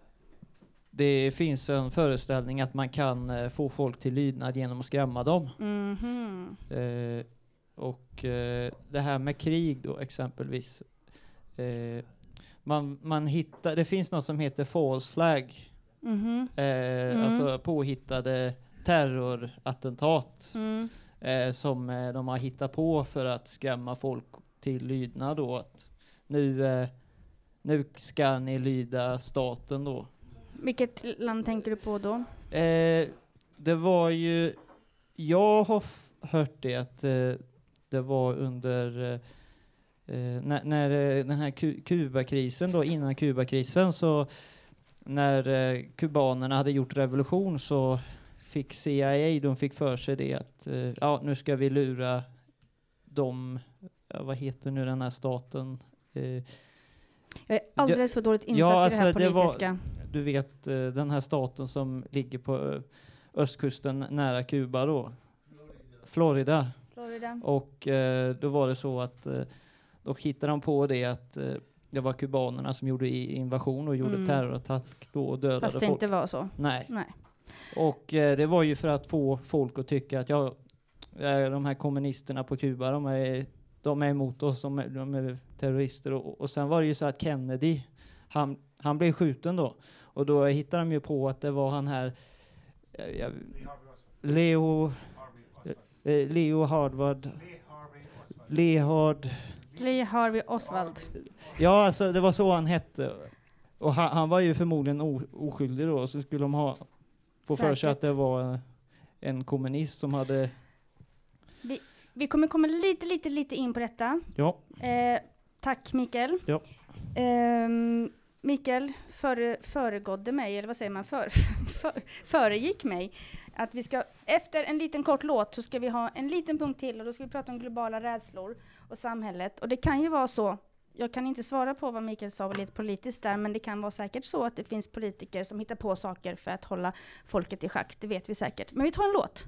det finns en föreställning att man kan eh, få folk till lydnad genom att skrämma dem. Mhm. Eh, och eh, det här med krig då exempelvis. Eh, man, man hittar, det finns något som heter false flag. Mhm. Eh, Mm. Alltså påhittade terrorattentat. Mm. Eh, som eh, de har hittat på för att skrämma folk till lydnad då. Att nu, eh, nu ska ni lyda staten då. Vilket land tänker du på då? Eh, det var ju, jag har f- hört det att eh, det var under eh, eh, när, när eh, den här Ku- Kubakrisen då, innan Kubakrisen, så när eh, kubanerna hade gjort revolution så fick C I A, de fick för sig det att eh, ja, nu ska vi lura dem, ja, vad heter nu den här staten? Eh, Jag är alldeles så dåligt insatt Ja, i det här alltså, det var- politiska. du vet eh, den här staten som ligger på eh, östkusten nära Kuba då. Florida. Florida. Och eh, då var det så att eh, då hittade de på det att eh, det var kubanerna som gjorde i- invasion och gjorde Mm. terrorattack då och dödade Fast det folk. inte var så. Nej. Nej. Och eh, det var ju för att få folk att tycka att ja, eh, de här kommunisterna på Kuba, de är, de är emot oss, de är, de är terrorister. Och, och sen var det ju så att Kennedy, han, han blev skjuten då. Och då hittade de ju på att det var han här, eh, jag, Leo, eh, Leo Harvard, Lehard. Lee Harvey Oswald. Ja, alltså det var så han hette. Och han, han var ju förmodligen o, oskyldig då, så skulle de ha få för sig Säkert. att det var eh, en kommunist som hade... Vi, vi kommer komma lite, lite, lite in på detta. Ja. Eh, tack Mikael. Ja. Ehm, Mikael före, föregådde mig, eller vad säger man, för, för, föregick mig. Att vi ska, efter en liten kort låt så ska vi ha en liten punkt till och då ska vi prata om globala rädslor och samhället. Och det kan ju vara så, jag kan inte svara på vad Mikael sa lite politiskt där, men det kan vara säkert så att det finns politiker som hittar på saker för att hålla folket i schack, det vet vi säkert. Men vi tar en låt.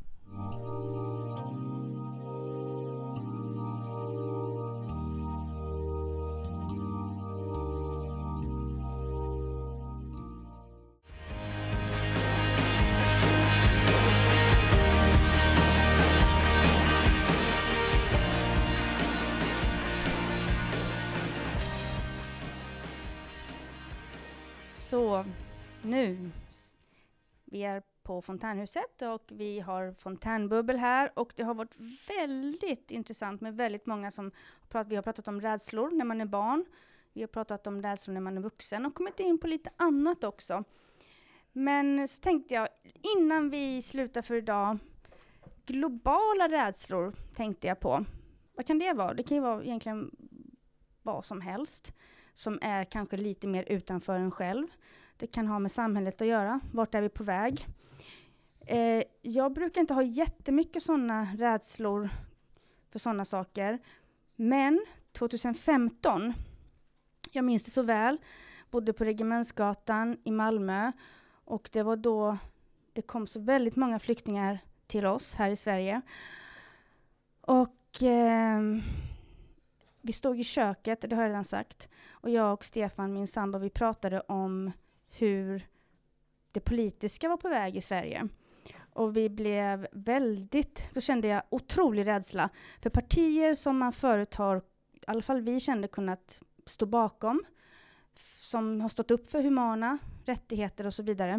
Så nu, s- vi är på Fontänhuset och vi har fontänbubbel här och det har varit väldigt intressant med väldigt många som har pratat, vi har pratat om rädslor när man är barn, vi har pratat om rädslor när man är vuxen och kommit in på lite annat också. Men så tänkte jag, innan vi slutar för idag, globala rädslor tänkte jag på. Vad kan det vara? Det kan ju vara egentligen vad som helst som är kanske lite mer utanför en själv. Det kan ha med samhället att göra. Vart är vi på väg? Eh, jag brukar inte ha jättemycket sådana rädslor för sådana saker. Men tjugohundrafemton, jag minns det så väl, bodde på Regementsgatan i Malmö. Och det var då det kom så väldigt många flyktingar till oss här i Sverige. Och eh, vi stod i köket, det har jag redan sagt. Och jag och Stefan, min sambo, vi pratade om hur det politiska var på väg i Sverige. Och vi blev väldigt, då kände jag otrolig rädsla för partier som man förut har, i alla fall vi kände, kunnat stå bakom. Som har stått upp för humana rättigheter och så vidare.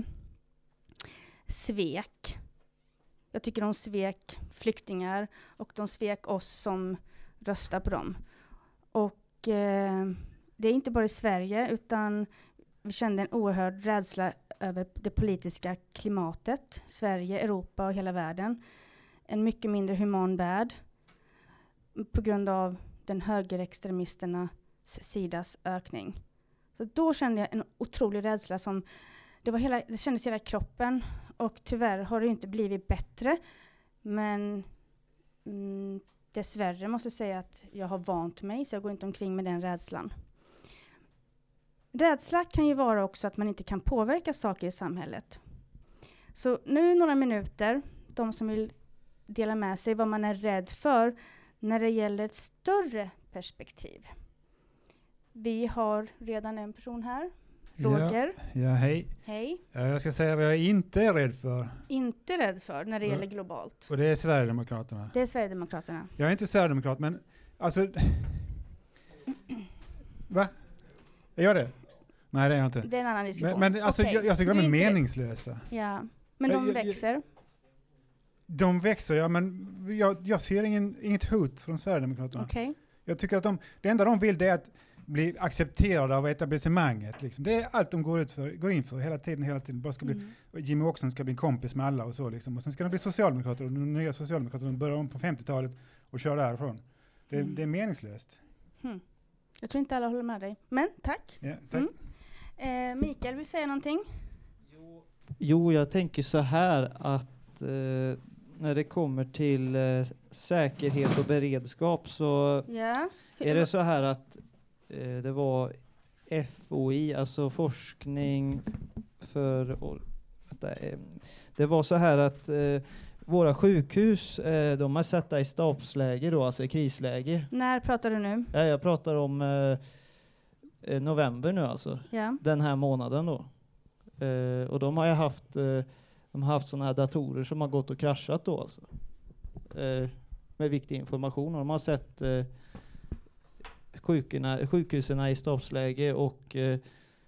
Svek. Jag tycker de svek flyktingar och de svek oss som röstar på dem. Och eh, det är inte bara i Sverige, utan vi kände en oerhörd rädsla över det politiska klimatet. Sverige, Europa och hela världen. En mycket mindre human värld på grund av den högerextremisternas sidas ökning. Så då kände jag en otrolig rädsla som det var hela, det kändes i hela kroppen. Och tyvärr har det inte blivit bättre. Men mm, dessvärre måste jag säga att jag har vant mig, så jag går inte omkring med den rädslan. Rädsla kan ju vara också att man inte kan påverka saker i samhället. Så nu några minuter, de som vill dela med sig vad man är rädd för när det gäller ett större perspektiv. Vi har redan en person här. Roger. Ja, ja, hej. Hej. Jag ska säga vad jag inte är rädd för. Inte rädd för när det Ja. gäller globalt. Och det är Sverigedemokraterna. Det är Sverigedemokraterna. Jag är inte Sverigedemokrat, men alltså... Va? Är jag det? Nej, det är jag inte. Det är en annan diskussion. Men, men alltså, Okej. jag, jag tycker Du de är är inte- meningslösa. Ja, men de Jag- jag- växer. De växer, ja, men jag, jag ser ingen, inget hot från Sverigedemokraterna. Okej. Jag tycker att de, det enda de vill det är att bli accepterade av etablissemanget. Liksom. Det är allt de går, ut för, går in för hela tiden, hela tiden. Bara ska bli, Mm. och Jimmy Åkesson ska bli en kompis med alla och så. Liksom. Och sen ska de bli socialdemokrater, och de nya socialdemokraterna börjar om på femtiotalet och kör därifrån. Det, Mm. det är meningslöst. Hmm. Jag tror inte alla håller med dig. Men tack. Ja, tack. Mm. Eh, Mikael, vill säga någonting? Jo, jag tänker så här att eh, när det kommer till eh, säkerhet och beredskap så Ja. är det så här att eh, det var F O I, alltså forskning för... Och, vänta, eh, det var så här att eh, våra sjukhus, eh, de är satta i stabsläge då, alltså i krisläge. När pratar du nu? Ja, jag pratar om eh, eh, november nu alltså. Ja. Den här månaden då. Eh, och de har ju haft, eh, de har haft sådana här datorer som har gått och kraschat då alltså. Eh, med viktig information. Och de har sett eh, sjukerna, sjukhusen i stabsläge och eh,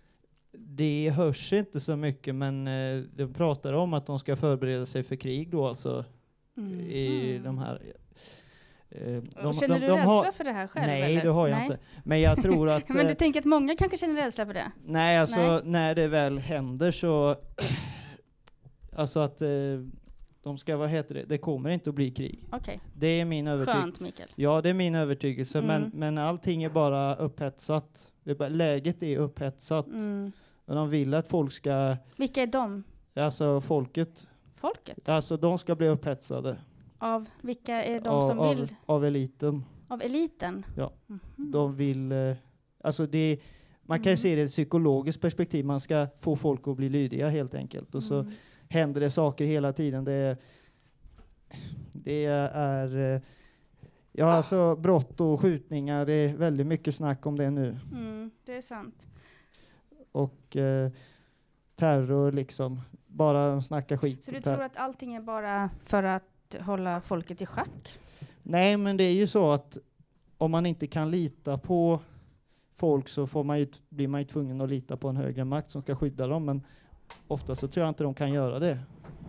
det hörs inte så mycket, men eh, de pratar om att de ska förbereda sig för krig då alltså. Mm. I de här... Eh, de, Känner de, du de rädsla har, för det här själv? nej, eller? det har jag Nej. inte. Men jag tror att... Men du eh, tänker att många kanske känner rädsla för det? Nej, alltså Nej. när det väl händer så... alltså att eh, de ska, vad heter det? Det kommer inte att bli krig. Okej. Det är min övertygelse. Skönt, Mikael. Ja, det är min övertygelse. Mm. Men, men allting är bara upphetsat. Det är bara, läget är upphetsat. Mm. Och de vill att folk ska... Vilka är de? Alltså folket. Folket? Alltså de ska bli upphetsade. Av vilka är de av, som av, vill? Av eliten. Av eliten? Ja. Mhm. De vill... Eh, alltså det... Man kan ju Mm. se det i ett psykologiskt perspektiv. Man ska få folk att bli lydiga helt enkelt. Och så Mm. händer det saker hela tiden. Det, det är... Eh, ja, alltså brott och skjutningar. Det är väldigt mycket snack om det nu. Mm, det är sant. Och eh, terror liksom. Bara snacka skit. Så du och ter- tror att allting är bara för att hålla folket i schack? Nej, men det är ju så att om man inte kan lita på folk så får man ju, t- blir man ju tvungen att lita på en högre makt som ska skydda dem. Men ofta så tror jag inte de kan göra det.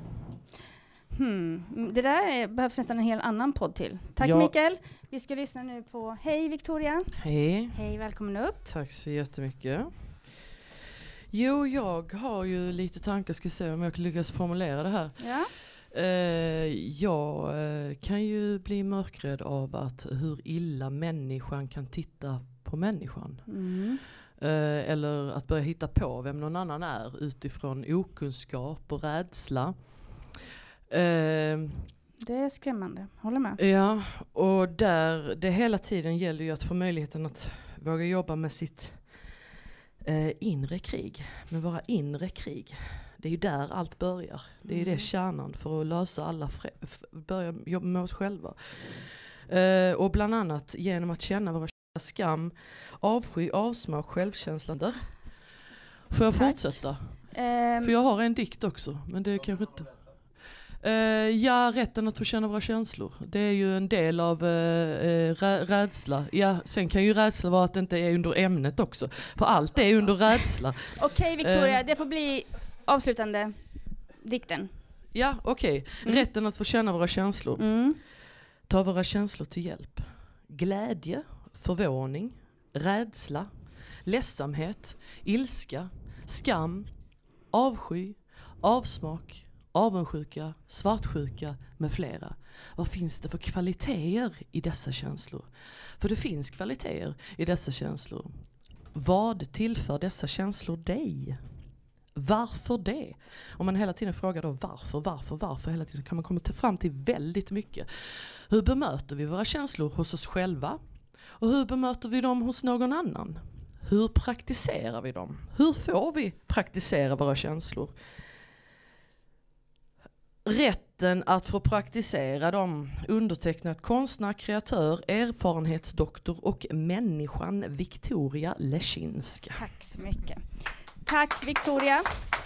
Hmm. mm, Det där är, behövs nästan en hel annan podd till. Tack Ja. Mikael. Vi ska lyssna nu på Hej Victoria. Hej. Hej, välkommen upp. Tack så jättemycket. Jo, jag har ju lite tankar, ska se om jag kan lyckas formulera det här. Ja. Eh, jag eh, kan ju bli mörkrädd av att hur illa människan kan titta på människan. Mm. Eh, eller att börja hitta på vem någon annan är utifrån okunskap och rädsla. Eh, Det är skrämmande. Håller med. Ja, och där det hela tiden gäller ju att få möjligheten att våga jobba med sitt eh, inre krig, med våra inre krig. Det är ju där allt börjar. Det är ju det kärnan för att lösa alla, fre- f- börja jobba med oss själva. Eh, och bland annat genom att känna våra skam, avsky, avsmak, självkänsla. Får jag Tack. fortsätta? Ehm, För jag har en dikt också, men det är kanske inte... Uh, ja, rätten att få känna våra känslor. Det är ju en del av uh, uh, rä- rädsla. Ja, sen kan ju rädsla vara att det inte är under ämnet också. För allt är under rädsla. Okej Victoria, Eh. det får bli avslutande dikten. Ja, okej. Mm. Rätten att få känna våra känslor. Mm. Ta våra känslor till hjälp. Glädje, förvåning, rädsla, ledsamhet, ilska, skam, avsky, avsmak, avundsjuka, svartsjuka med flera. Vad finns det för kvaliteter i dessa känslor? För det finns kvaliteter i dessa känslor. Vad tillför dessa känslor dig? Varför det? Om man hela tiden frågar då varför, varför, varför hela tiden, så kan man komma till, fram till väldigt mycket. Hur bemöter vi våra känslor hos oss själva? Och hur bemöter vi dem hos någon annan? Hur praktiserar vi dem? Hur får vi praktisera våra känslor? Rätten att få praktisera dem undertecknat konstnär, kreatör, erfarenhetsdoktor och människan Victoria Leschinska. Tack så mycket. Tack Victoria.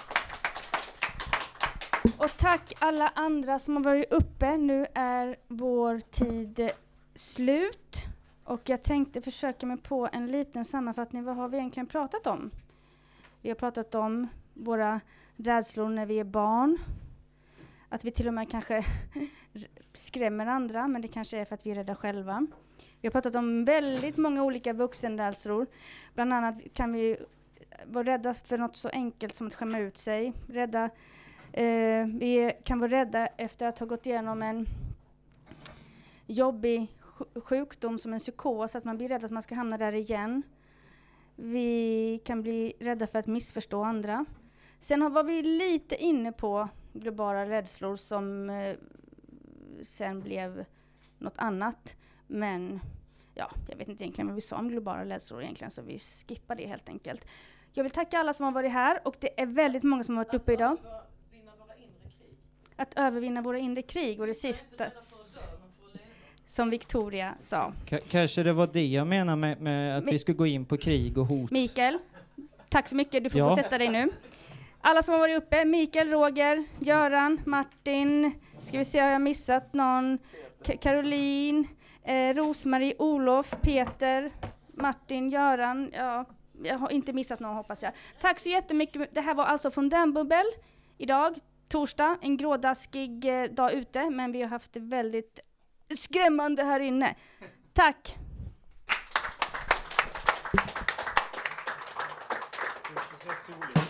Och tack alla andra som har varit uppe. Nu är vår tid slut. Och jag tänkte försöka mig på en liten sammanfattning. Vad har vi egentligen pratat om? Vi har pratat om våra rädslor när vi är barn. Att vi till och med kanske skrämmer andra, men det kanske är för att vi är rädda själva. Vi har pratat om väldigt många olika vuxenrädslor. Bland annat kan vi vara rädda för något så enkelt som att skämma ut sig. Rädda, eh, vi kan vara rädda efter att ha gått igenom en jobbig sj- sjukdom som en psykos, att man blir rädd att man ska hamna där igen. Vi kan bli rädda för att missförstå andra. Sen har, var vi lite inne på globala rädslor som eh, sen blev något annat. Men ja, jag vet inte egentligen vad vi sa om globala rädslor egentligen, så vi skippar det helt enkelt. Jag vill tacka alla som har varit här, och det är väldigt många som har varit uppe idag. Att övervinna våra inre krig, och det sista s- som Victoria sa. K- kanske det var det jag menar med, med att Mi- vi ska gå in på krig och hot. Mikael, tack så mycket. Du får Ja. gå och sätta dig nu. Alla som har varit uppe, Mikael, Roger, Göran, Martin, ska vi se, har jag missat någon? K- Caroline, eh, Rosmarie, Olof, Peter, Martin, Göran, ja, jag har inte missat någon, hoppas jag. Tack så jättemycket. Det här var alltså från Den Bubbel idag, torsdag, en grådaskig eh, dag ute, men vi har haft det väldigt skrämmande här inne. Tack! Det är så soligt.